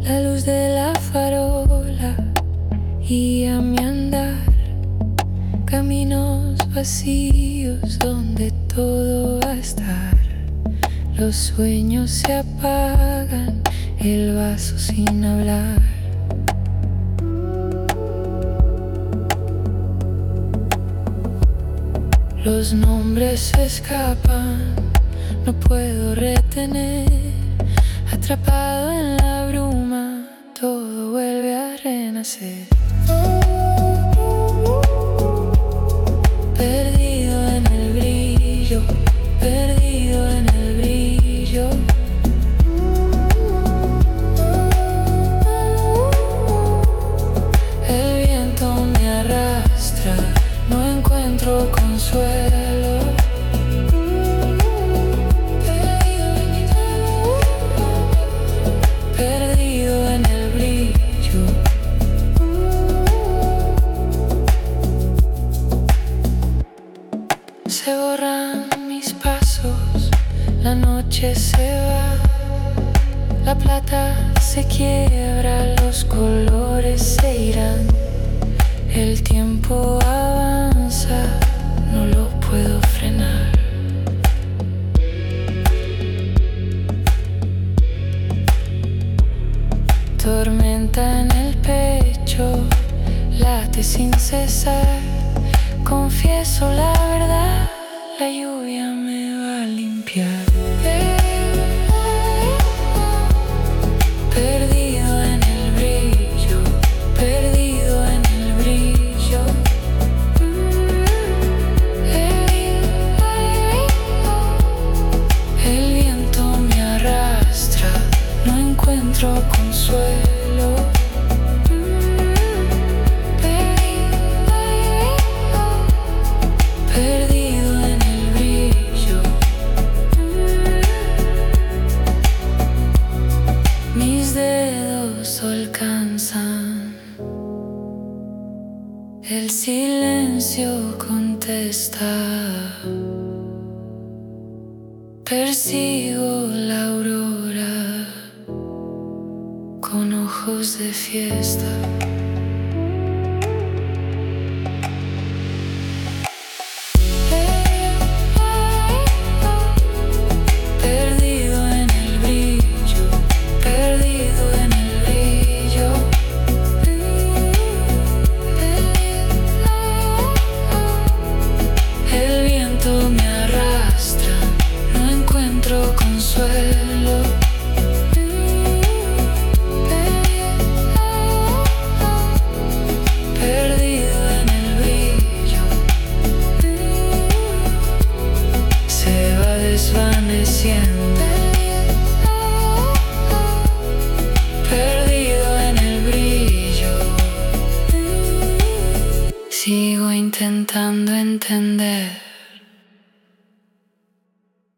la luz de la farola y a mi andar, caminos vacíos donde todo va a estar. Los sueños se apagan, el vaso sin hablar. Los nombres se escapan, no puedo retener. Atrapado en la bruma, todo vuelve a renacer. Perdido en el brillo, perdido en el brillo. El viento me arrastra, no encuentro consuelo. Perdido en el brillo. Se borran mis pasos, la noche se va, la plata se quiebra, los colores se irán. El tiempo avanza, no lo puedo frenar. Tormenta en el pecho, late sin cesar. Confieso la verdad, la lluvia me va a limpiar. Perdido en el brillo, perdido en el brillo. El viento me arrastra, no encuentro consuelo. Perdido en el brillo. Mis dedos alcanzan, el silencio contesta. Persigo la aurora con ojos de fiesta. Perdido en el brillo, perdido en el brillo. El viento me arrastra, no encuentro consuelo. Perdido en el brillo, se va desvaneciendo. Perdido en el brillo, sigo intentando entender.